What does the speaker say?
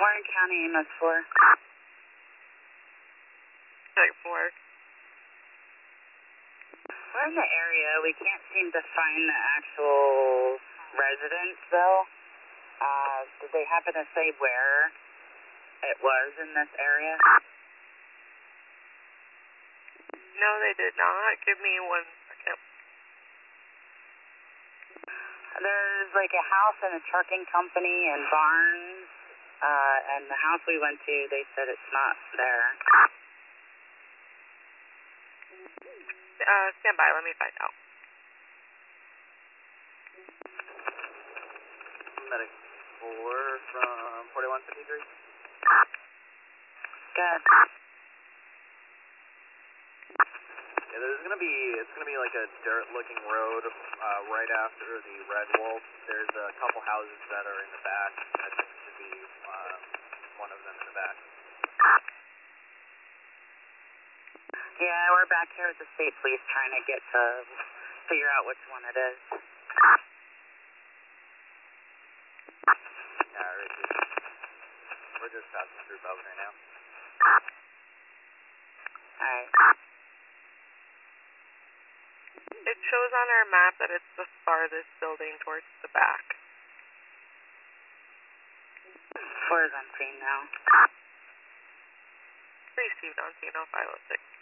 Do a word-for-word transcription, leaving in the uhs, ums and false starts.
Warren County, E M S four. Check four. We're in the area. We can't seem to find the actual residence, though. Uh, did they happen to say where it was in this area? No, they did not. Give me one second. There's like a house and a trucking company and barns, uh, and the house we went to, they said it's not there. Uh, stand by, let me find out. Medic four from forty-one fifty-three. Good. Yeah, there's gonna be, it's gonna be like a dirt-looking road uh, right after the red wolf. There's a couple houses that are in the back. I think it should be um, one of them in the back. Yeah, we're back here with the state police trying to get to figure out which one it is. Yeah, we're just, we're just passing through Belvedere now. Alright. It shows on our map that it's the farthest building towards the back. Four is on scene now. Received on scene oh five oh six.